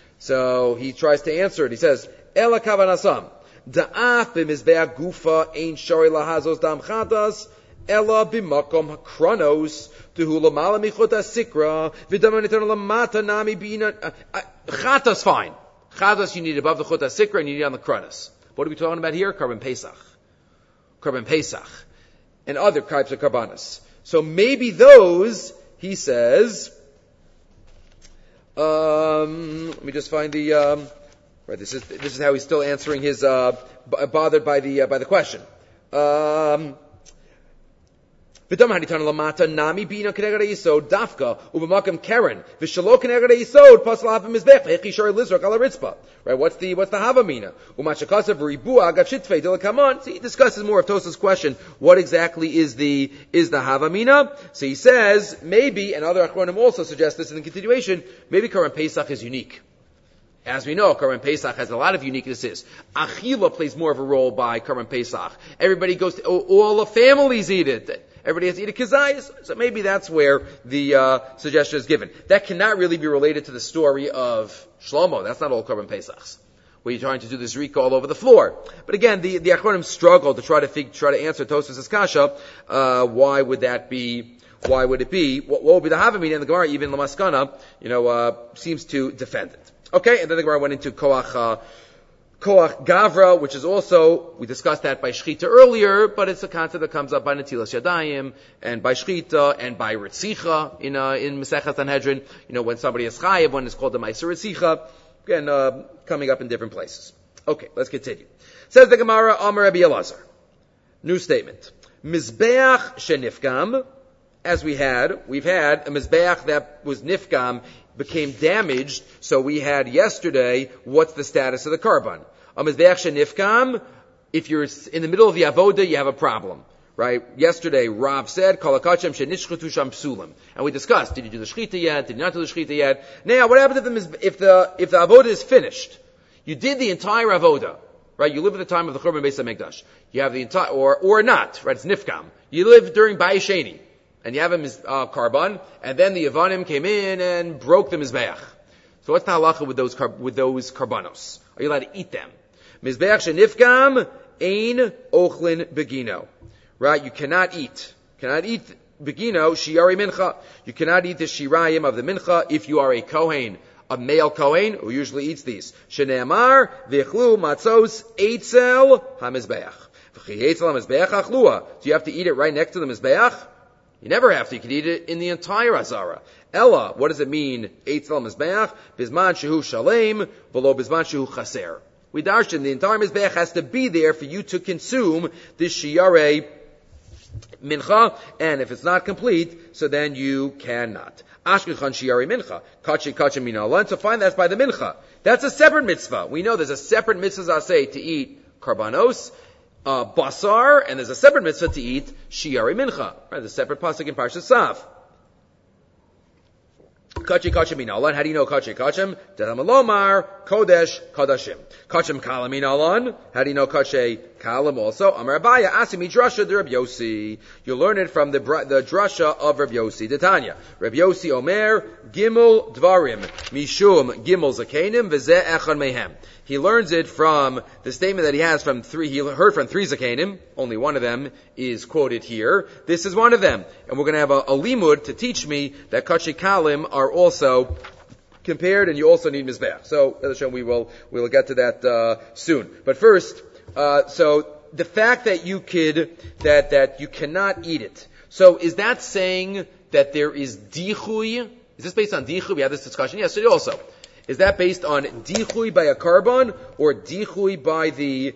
So he tries to answer it. He says, Ela Kavanasam. Da'af b'mizbeach gufa ein shari lahazos dam chatas ela b'makom hakronos tuhu lamala michota sikra v'dam nitan lamata nami b'ina chatas fine. Chatas you need above the chota sikra and you need on the kronos. What are we talking about here? Carbon Pesach, and other types of karbanos. So maybe those, he says. Let me just find the. Right, this is how he's still answering his bothered by the question. V'dam hanitan lamata nami bina keneged yisod dafka u'b'makam keren v'shalo keneged yisod pasal hafim mizbech hechi shari lizrak ala ritzpa. Right, what's the havamina? U'machakasav ribua agav shitfei dilakaman. So he discusses more of Tosafos' question. What exactly is the havamina? So he says maybe, and other achronim also suggest this in the continuation. Maybe Korban Pesach is unique. As we know, Korban Pesach has a lot of uniquenesses. Achila plays more of a role by Korban Pesach. Everybody goes to, all the families eat it. Everybody has to eat a kazayas. So maybe that's where the suggestion is given. That cannot really be related to the story of Shlomo. That's not all Korban Pesachs. where you're trying to do the zrika all over the floor. But again, the Achronim struggle to try to answer Tosfos' kasha. Why would it be? What would be the Havamina? And the Gemara, even Lamaskana, seems to defend it. Okay, and then the Gemara went into Koach Gavra, which is also, we discussed that by Shchita earlier, but it's a concept that comes up by Netilas Yadayim, and by Shchita, and by Ritzicha, in Masechas Sanhedrin, when somebody is Chayiv, one is called the Meiser Ritzicha, again, coming up in different places. Okay, let's continue. Says the Gemara, Amar Rabbi Elazar. New statement. Mizbeach shenifgam, as we've had a Mizbeach that was nifgam, became damaged, so we had yesterday, what's the status of the Karban? A Mizbeach shenifgam, if you're in the middle of the Avoda, you have a problem. Right? Yesterday, Rav said, Kol hakachem shenishchutu sham psulim. And we discussed, did you do the shchita yet? Did you not do the shchita yet? Now, what happens if the avoda is finished? You did the entire avoda, right? You live at the time of the Churban Beis HaMikdash. You have the entire, or not, right? It's nifkam. You live during Bayis Sheni, and you have a karban, and then the Yavanim came in and broke the Mizbeach. So what's the halacha with those karbanos? Are you allowed to eat them? Mizbeach shenifkam ein ochlin begino. Right? You cannot eat begino shiari mincha. You cannot eat the shirayim of the mincha if you are a kohen, a male kohen who usually eats these. Shene'amar v'echlu matzos eitzel hamizbeach. V'chi eitzel hamizbeach achlua. Do you have to eat it right next to the mizbeach? You never have to. You can eat it in the entire azara. Ella, what does it mean? Eitzel hamizbeach bizman shehu shalem v'lo bizman shehu chaser. We darshan the entire mizbeach has to be there for you to consume this shiare mincha, and if it's not complete, so then you cannot. Ashkechan shiari mincha, kache minalan. So find that's by the mincha. That's a separate mitzvah. We know there's a separate mitzvah say to eat karbanos, basar, and there's a separate mitzvah to eat shiari mincha. Right? There's a separate pasuk in Parshas Sav. Kache minalan. How do you know kache kachem? Dedamalomar kodesh kadashim. Kachem kalam minalan. How do you know kache kalam also? Amar Abaya asimi drasha de Reb Yossi. You learn it from the drasha of Reb Yossi. Detanya. Reb Yossi Omer gimel dvarim mishum gimel zakenim v'zeh echad mehem. He learns it from the statement that he has from three. He heard from three zakenim. Only one of them is quoted here. This is one of them, and we're going to have a limud to teach me that kache kalim are also compared, and you also need mizbeach. So, we will get to that soon. But first, so the fact that that you cannot eat it. So, is that saying that there is dichui? Is this based on dichui? We had this discussion yesterday also. Is that based on dichui by a karban or dichui by the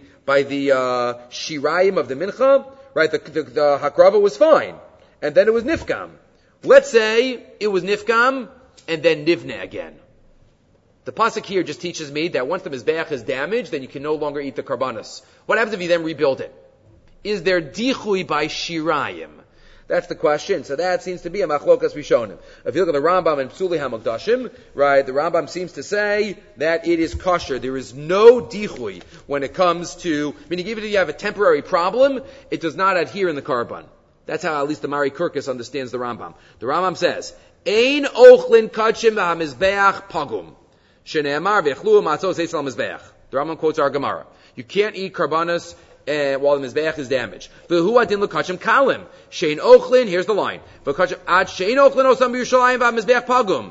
shirayim of the mincha? Right, the hakrava was fine, and then it was nifkam. Let's say it was nifkam and then nivne again. The pasuk here just teaches me that once the mizbeach is damaged, then you can no longer eat the karbanos. What happens if you then rebuild it? Is there dichui by shirayim? That's the question. So that seems to be a machlokas rishonim. If you look at the Rambam and Psuli HaMokdashim, right, the Rambam seems to say that it is kosher. There is no dichui when it comes to, meaning even if you have a temporary problem, it does not adhere in the karban. That's how at least the Mari Kirkus understands the Rambam. The Rambam says, Ein ochlin kachim v'hamizbeach pagum. Shene'amar v'echlu matzos eitzel hamizbeach. The Rambam quotes our Gemara. You can't eat karbanos while the mizbeach is damaged. V'hu adin l'kachim kalim. Shein ochlin, here's the line. V'kachim ad shein ochlin osam b'Yerushalayim v'hamizbeach pagum.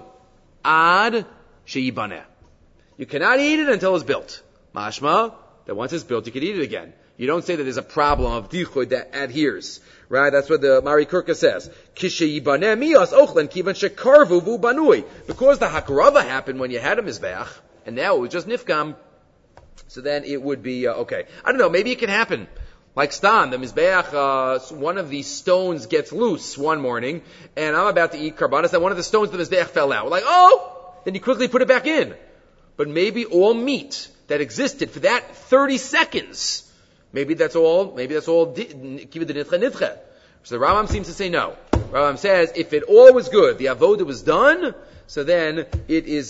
Ad sheyibaneh. You cannot eat it until it's built. Mashma, that once it's built, you can eat it again. You don't say that there's a problem of dichud that adheres. Right? That's what the Mari Kirka says. Kisheyibaneh miyas ochlin kivan shekarvu vu banui. Because the hakrava happened when you had a mizbeach, and now it was just nifkam, so then it would be, okay. I don't know, maybe it can happen. Like Stan, the Mizbeach, one of these stones gets loose one morning, and I'm about to eat karbanos, and one of the stones of the Mizbeach fell out. We're like, oh! Then you quickly put it back in. But maybe all meat that existed for that 30 seconds, maybe that's all kibbud nidche. So the Rambam seems to say no. Rambam says, if it all was good, the avoda was done, so then it is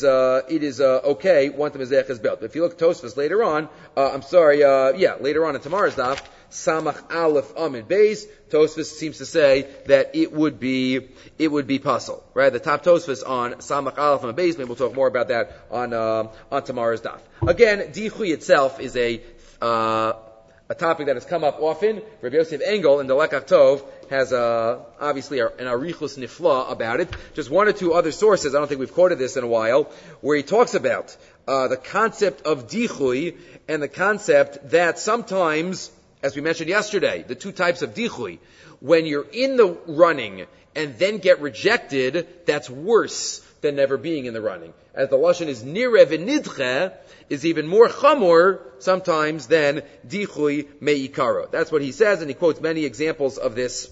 okay once the mizbeach is built. But if you look at Tosfos later on, later on in tomorrow's daf, Samach Aleph Amid Beis. Tosfos seems to say that it would be puzzle, right? The top Tosfos on Samach Aleph Amid Beis. Maybe we'll talk more about that on tomorrow's daf. Again, Dichui itself is a topic that has come up often. Rabbi Yosef Engel in the Lekach Tov has obviously an arichus nifla about it. Just one or two other sources, I don't think we've quoted this in a while, where he talks about the concept of dichui and the concept that sometimes, as we mentioned yesterday, the two types of dichui, when you're in the running and then get rejected, that's worse than never being in the running. As the lashon is nireh v'nidche, is even more chamor sometimes than dichui me'ikaro. That's what he says, and he quotes many examples of this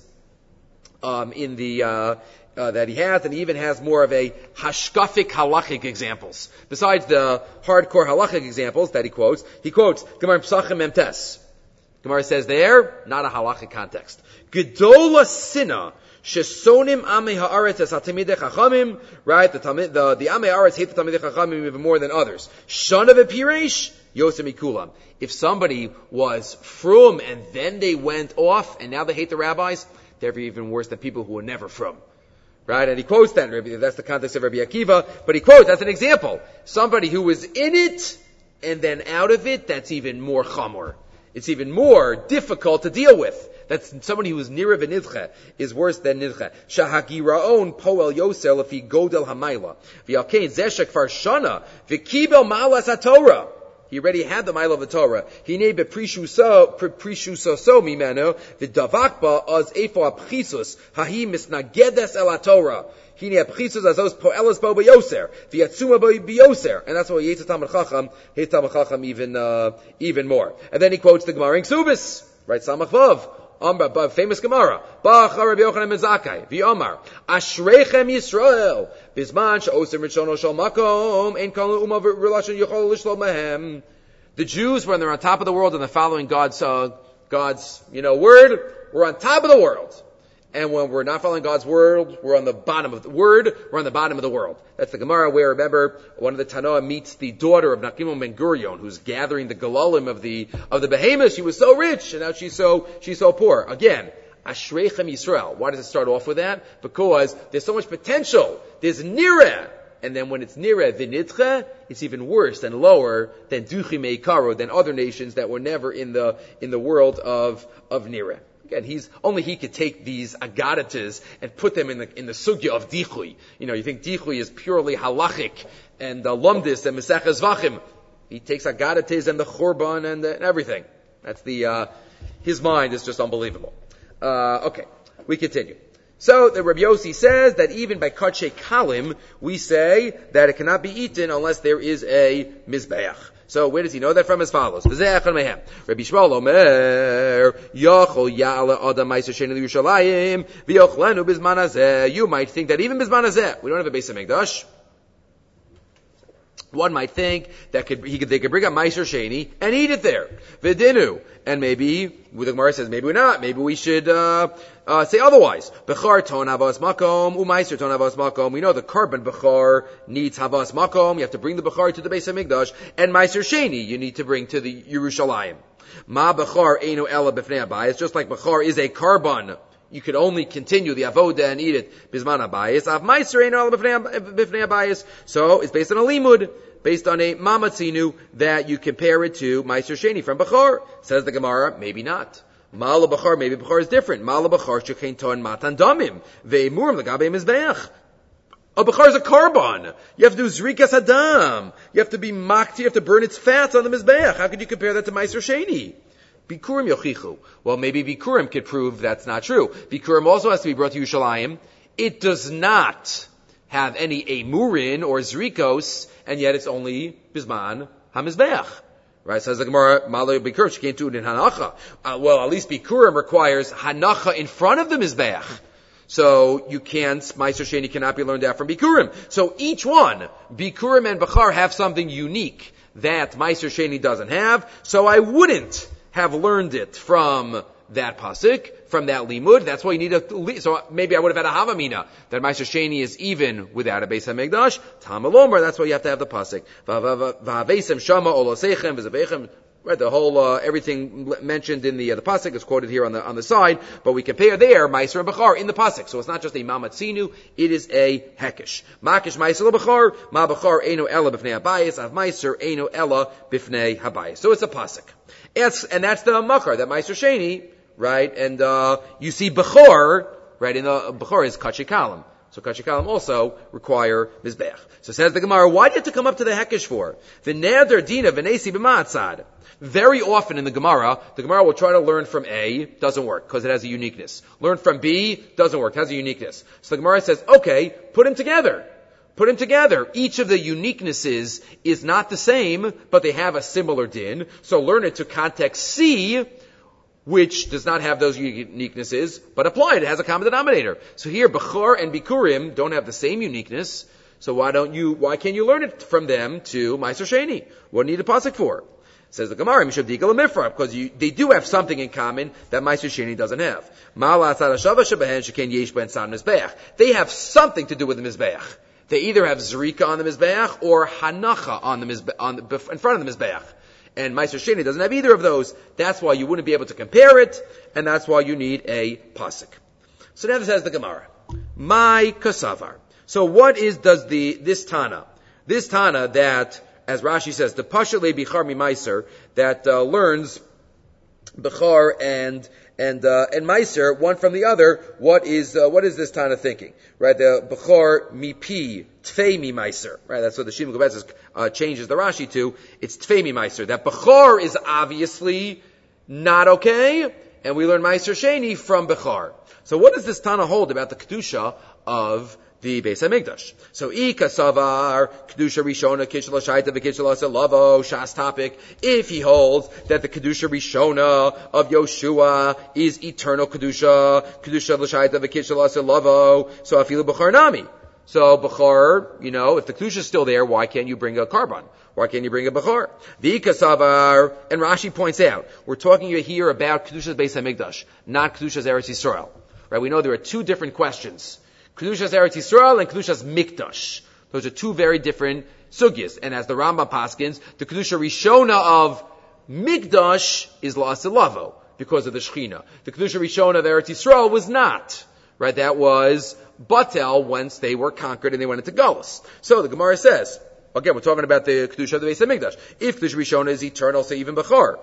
in the that he has, and he even has more of a hashkafic halachic examples. Besides the hardcore halachic examples that he quotes Gemara Pesachim Memtes. Gemara says there, not a halachic context. Gedola Sina Shesonim Amei Haaretz as Hatamidei Chachamim, right? The Amei Haaretz hate the Tamidei Chachamim even more than others. Shana v'piresh Yosem Mikulam. If somebody was frum and then they went off and now they hate the rabbis, they're even worse than people who were never frum. Right? And he quotes that. That's the context of Rabbi Akiva. But he quotes, that's an example. Somebody who was in it and then out of it, that's even more chamor. It's even more difficult to deal with. That's somebody who is nireh v'nidche is worse than nidche. Shahagiraon poel yoser lefi godel hamayla. V'yalkein zeh shekvar shana v'kibel ma'alas haTorah. He already had the mile of the Torah. He named it prishu so mimeno v'davakba az efo apchisus hahi misnagedes el haTorah. He named apchisus as those poelas bo beyoser v'yatzuma bo beyoser, and that's why he hates Talmud Chacham even more. And then he quotes the Gemara in Ksubis, right? Samach Vav. Famous Gemara. Ba'achar Rabbi Yochanan ben Zakkai. V'yomar. Ashreichem Yisrael. Bizman she'osem rishono shel makom. Ein kol u'ma v'relashon yochol lishlom mehem. The Jews, when they're on top of the world and they're following God's word, we're on top of the world. And when we're not following God's word, we're on the bottom of the world. That's the Gemara where, remember, one of the Tanoah meets the daughter of Nachimon ben Gurion, who's gathering the galalim of the behemoths. She was so rich, and now she's so poor. Again, Ashreichem Yisrael. Why does it start off with that? Because there's so much potential. There's nireh. And then when it's nireh v'nidche, it's even worse and lower than duchi meikaro, than other nations that were never in the world of nireh. Again, he could take these agadatas and put them in the sugya of dichui. You think dichui is purely halachic and lumdis and Mesechas Zvachim. He takes agadatas and the churban and everything. That's his mind is just unbelievable. Okay, we continue. So the Rabbi Yossi says that even by katshe kalim, we say that it cannot be eaten unless there is a mizbeach. So where does he know that from? As follows. Rabbi Shmuel Omer, Yochol Ya'ala Adam Ma'aser Sheni Yerushalayim, V'yochlenu Bizman Hazeh. You might think that even Bizman Hazeh, we don't have a Beis HaMikdash. One might think that they could bring up Ma'aser Sheni and eat it there. V'dinu. And maybe, the Gemara says, maybe we're not. Maybe we should say otherwise. Bechar ton havas makom, u'maiser ton havas makom. We know the korban bechar needs havas makom. You have to bring the bechar to the Beis HaMikdash. And Ma'aser Sheni you need to bring to the Yerushalayim. Ma bechar einu ela b'fnei habayis. Just like bechar is a korban, you could only continue the avoda and eat it bisman habayis. Av Ma'aser einu ela b'fnei habayis. So it's based on a limud, based on a mamatzinu, that you compare it to Ma'aser Sheni from bechar. Says the Gemara, maybe not. Ma'ala b'char, maybe b'char is different. Ma'ala b'char shekein ton matan damim ve'emurim l'gabei mizbeach. A b'char is a korban. You have to do zrikas hadam. You have to be makti. You have to burn its fat on the mizbeach. How could you compare that to Ma'aser Sheni? Bikurim yochichu. Well, maybe Bikurim could prove that's not true. Bikurim also has to be brought to Yerushalayim. It does not have any emurin or zrikos, and yet it's only bisman hamizbeach. Right, says the Gemara, Malay Bikurim, she can't do it in Hanacha. Well, at least Bikurim requires Hanacha in front of the Mizbeach. So Ma'aser Sheni cannot be learned out from Bikurim. So each one, Bikurim and Bechar, have something unique that Ma'aser Sheni doesn't have. So I wouldn't have learned it from that pasuk, from that limud. That's why you need so maybe I would have had a havamina that Ma'aser Sheni is even without a Beis HaMikdash. Tamalomer, that's why you have to have the pasuk. V'havesem shama olosechem v'zavechem Right, the whole everything mentioned in the pasuk is quoted here on the side, but we compare there Meiser and Bechar in the pasuk, so it's not just a Mamatzinu, it is a Hekesh. Makish Meiser Bechar, Ma Bechar Eino Ella B'fnei Habayis, Av Meiser Eino Ella B'fnei Habayis. So it's a pasuk, and that's the Makar, that Meiser Sheni, right? And you see Bechar, right? In the Bechar is Kachikalam. So Kachikalam also require Mizbeach. So says the Gemara, why do you have to come up to the Hekesh for? V'neder dina v'nesi b'ma'atzad. Very often in the Gemara will try to learn from A, doesn't work, because it has a uniqueness. Learn from B, doesn't work, has a uniqueness. So the Gemara says, okay, put them together. Put them together. Each of the uniquenesses is not the same, but they have a similar din. So learn it to context C, which does not have those uniquenesses, but apply it. It has a common denominator. So here, Bechor and Bikurim don't have the same uniqueness. So why can't you learn it from them to Meiser Sheni? What do you need a pasuk for? Says the Gemara, because they do have something in common that Meiser Sheni doesn't have. They have something to do with the Mizbeach. They either have Zrika on the Mizbeach or Hanacha on the Mizbeach, in front of the Mizbeach. And Meiser Sheni doesn't have either of those. That's why you wouldn't be able to compare it, and that's why you need a pasuk. So now says the Gemara, my kasavar. So what this Tana that, as Rashi says, the Pasha le Bichar mi Meiser, that learns Bechar and Meiser, one from the other, what is this Tana thinking? Right, the Bechar mi Pi, Tfei mi Meiser. Right, that's what the Shimon Gobetzes changes the Rashi to. It's Tfei mi Meiser. That Bechar is obviously not okay, and we learn Meiser Sheni from Bechar. So what does this Tana hold about the Kedusha of the Beis HaMikdash? So, Ikasavar, Kedusha Rishona, Kishla Shaita, V'Kishla Lavo, Shas topic, if he holds that the Kedusha Rishona of Yoshua is eternal Kedusha, Kedusha L'Shaita, V'Kishla Lavo, so Afilu Bechar Nami. So, Bechar, if the Kedusha is still there, why can't you bring a Karban? Why can't you bring a Bechar? V'Ikasavar, and Rashi points out, we're talking here about Kedusha's Beis HaMikdash, not Kedusha's Eretz Yisrael. Right? We know there are two different questions. Kedushas Eretz Yisrael and Kedushas Mikdash. Those are two very different sugyas. And as the Rambam paskins, the Kedusha Rishona of Mikdash is La'asilavo, because of the Shechina. The Kedusha Rishona of Eretz Yisrael was not. Right? That was Batel once they were conquered and they went into Galus. So the Gemara says, again, we're talking about the Kedusha of the Beis HaMikdash. If Kedusha Rishona is eternal, say even Bechar.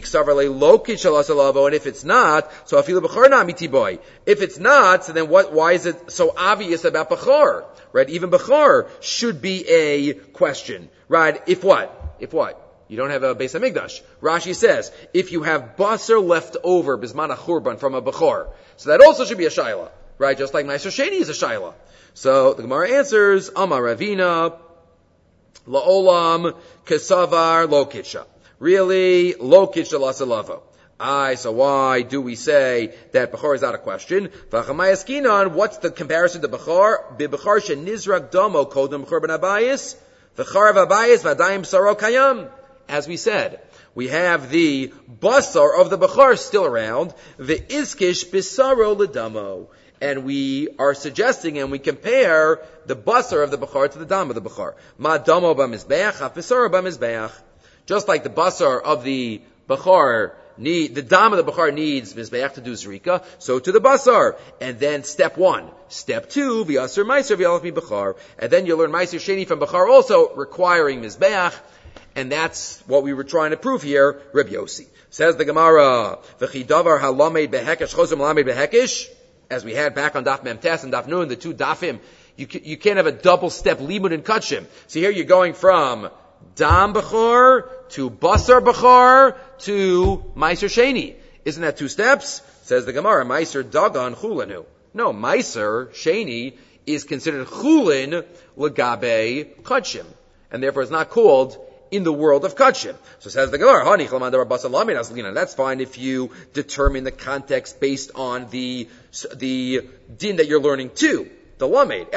And if it's not, so Afilu Bechar na mitiboy. If it's not, so then why is it so obvious about Bechar? Right? Even Bechar should be a question. Right? If what? You don't have a Beis HaMikdash. Rashi says, if you have basar left over, bisman churban from a Bechar. So that also should be a Shaila. Right? Just like Meiser Sheni is a Shaila. So the Gemara answers, Amar Ravina, La'olam kesavar lo kitsha. Really, lo kitsha lasalavo. So why do we say that Bechar is out of question? V'chamayaskinan, what's the comparison to Bechar? B'Bechar shenizrak domo kodem Bechar ben Abayis, v'charav Abayis v'adayim saro kayam. As we said, we have the basar of the Bechar still around, the iskish bisaro ledamo. And we are suggesting, and we compare the basar of the Bechar to the dam of the Bechar. Ma damo b'mizbeach, haf basar b'mizbeach. Just like the basar of the Bechar the dam of the Bechar needs mizbeach to do zrika, so to the basar. And then step 1. Step 2, v'yasser meiser v'yalach mi Bechar. And then you learn meiser sheni from Bechar also requiring mizbeach. And that's what we were trying to prove here, Reb Yossi. Says the Gemara, v'chi davar halamed behekesh chozim lamed behekesh. As we had back on Daf Memtes and Daf Nun, the two Dafim, you can't have a double-step limud and kachim. So here you're going from Dam Bechor to Basar Bechor to Meiser Sheni. Isn't that 2 steps? Says the Gemara, Meiser Dagan Chulanu. No, Meiser Sheni is considered Chulin Lagabe Kachim. And therefore it's not called in the world of Kachim. So says the Gemara, that's fine if you determine the context based on the din that you're learning too. The Lamed.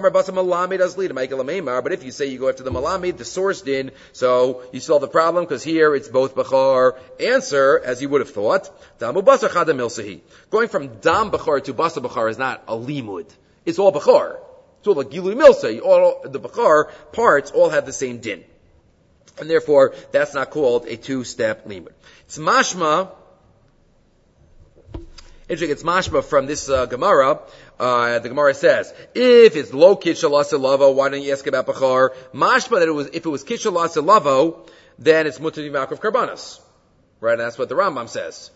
But if you say you go after the Malamed, the source din, so you solve the problem because here it's both Bechar. Answer, as you would have thought, going from Dam Bechar to Basar Bechar is not a limud. It's all Bechar. It's all like Gilui Milsa. All the Bechar parts all have the same din. And therefore, that's not called a two-step limud. It's mashma. Interesting, it's mashma from this Gemara. The Gemara says, if it's lo kitcha lavo, why don't you ask about bachar? Mashma that if it was kitcha lavo, then it's mutar makrav karbanas. Right, and that's what the Rambam says.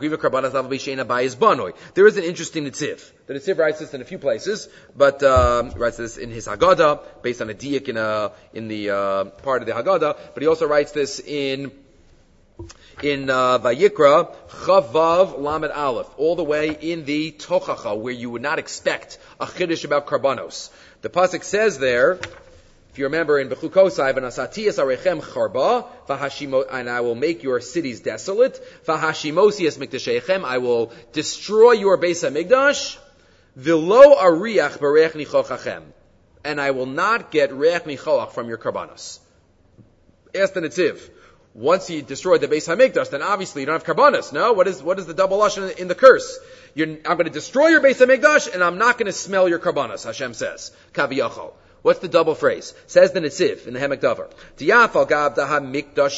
There is an interesting Netziv. The Netziv writes this in a few places, but writes this in his Haggadah, based on a diak in the part of the Haggadah. But he also writes this in Vayikra Chavav Lamed Aleph, all the way in the Tochacha, where you would not expect a chiddush about karbanos. The pasuk says there, if you remember in Bechukosai, v'nasatiyas arechem charba, and I will make your cities desolate, v'hashimosias mikdashechem, I will destroy your Beis HaMikdash, v'lo ariach b'reach nichochachem, and I will not get reach nichoach from your karbanos. Ask the Netziv. Once you destroy the Beis HaMikdash, then obviously you don't have karbanos. No? What is the double lashon in the curse? I'm going to destroy your Beis HaMikdash, and I'm not going to smell your karbanos, Hashem says. Kaviyachol. What's the double phrase? Says the Netziv in the Hemek Davar. Tiyafal gav daha mikdash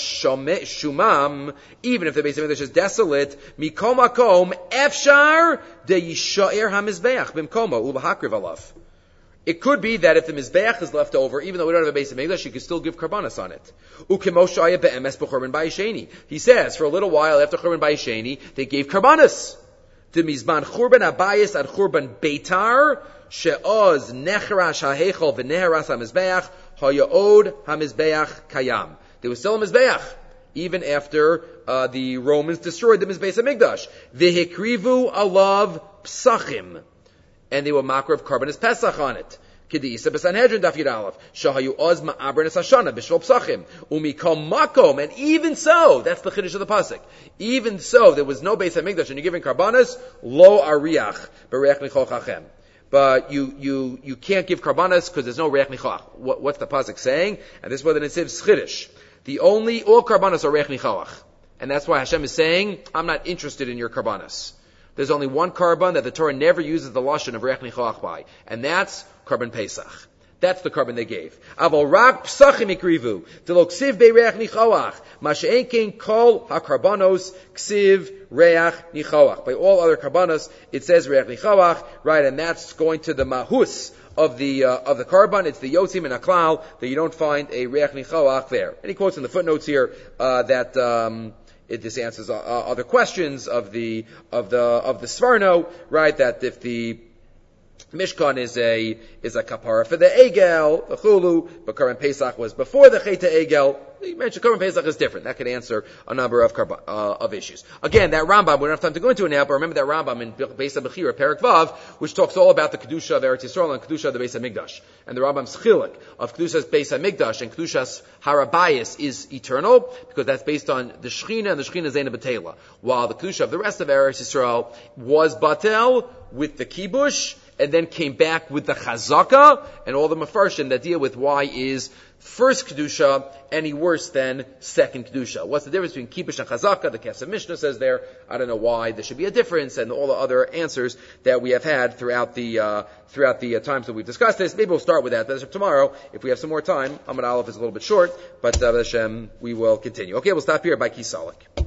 shumam. Even if the Beis HaMikdash is desolate, mikom makom efshar de yishaer hamizbeach bimkomo ulahakriv alav. It could be that if the mizbeach is left over, even though we don't have a Beis HaMikdash, you can still give karbanos on it. Ukemoshaya be'emes b'churban ba'yisheni. He says, for a little while after churban ba'yisheni, they gave karbanos. The mizban churban abayis ad churban beitar. She'oz nechrash ha'hechol v'neheras ha'mizbeach ha'ya'od ha'mizbeach kayam. There was still a mizbeach, even after the Romans destroyed the Beis HaMikdash. V'hikrivu alav psachim. And they were makrav karbanos pesach on it. Kedisa b'Sanhedrin daf yud aleph. Shahayu oz ma'abrenes hashana b'shvol psachim. Umikom makom. And even so, that's the chiddush of the pasuk. Even so, there was no Beis HaMikdash, and you're giving karbanos, lo ariach b'reach nichochachem. But you can't give karbanos because there's no reach nichoach. What's the pasuk saying? And this is what the Netziv chiddush. All karbanos are reach nichoach. And that's why Hashem is saying, I'm not interested in your karbanos. There's only one karban that the Torah never uses the lashon of reach nichoach by, and that's karban Pesach. That's the karban they gave. Aval rak psachim ikrivu delo ksiv be reach nichoach masha'en kein kol hakarbanos ksiv reach nichoach. By all other karbanos, it says reach nichoach, right? And that's going to the mahus of the karban. It's the yotzim and aklal that you don't find a reach nichoach there. And he quotes in the footnotes here that. This answers other questions of the Svarno, right? That if the Mishkan is a kapara for the Egel, the Chulu, but Karban Pesach was before the Cheta Egel. You mentioned Karban Pesach is different. That could answer a number of issues. Again, that Rambam, we don't have time to go into it now, but remember that Rambam in Beis HaBechira, Perek Vav, which talks all about the Kedusha of Eretz Yisrael and Kedusha of the Beis HaMikdash. And the Rambam's chilik of Kedusha's Beis HaMikdash and Kedusha's Harabayis is eternal, because that's based on the Shechina and the Shechina Zena B'Tela. While the Kedusha of the rest of Eretz Yisrael was Batel with the Kibush, and then came back with the Chazaka, and all the Mefarshim that deal with why is first Kedusha any worse than second Kedusha. What's the difference between Kibush and Chazaka? The Kesef Mishnah says there. I don't know why there should be a difference, and all the other answers that we have had throughout the times that we've discussed this. Maybe we'll start with that. But tomorrow, if we have some more time, Amud Aleph is a little bit short, but we will continue. Okay, we'll stop here by Kisalik.